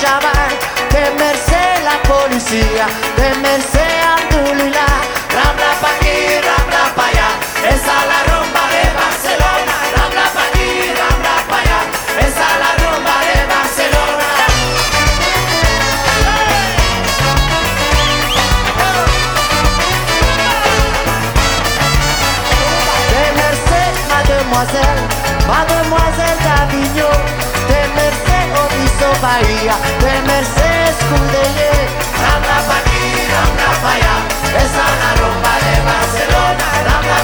chaval, de merced la policía, de merced Abdulillah. Rambla pa' aquí, rambla pa' allá, esa es la rumba de Barcelona. Rambla pa' aquí, rambla pa' allá, esa es la rumba de Barcelona. De merced, mademoiselle, mademoiselle d'Avignon, de merced Oviso Bahía, de merced Escudellé. Rambla pa' aquí, rambla pa' allá, esa es la rumba de Barcelona. Rambla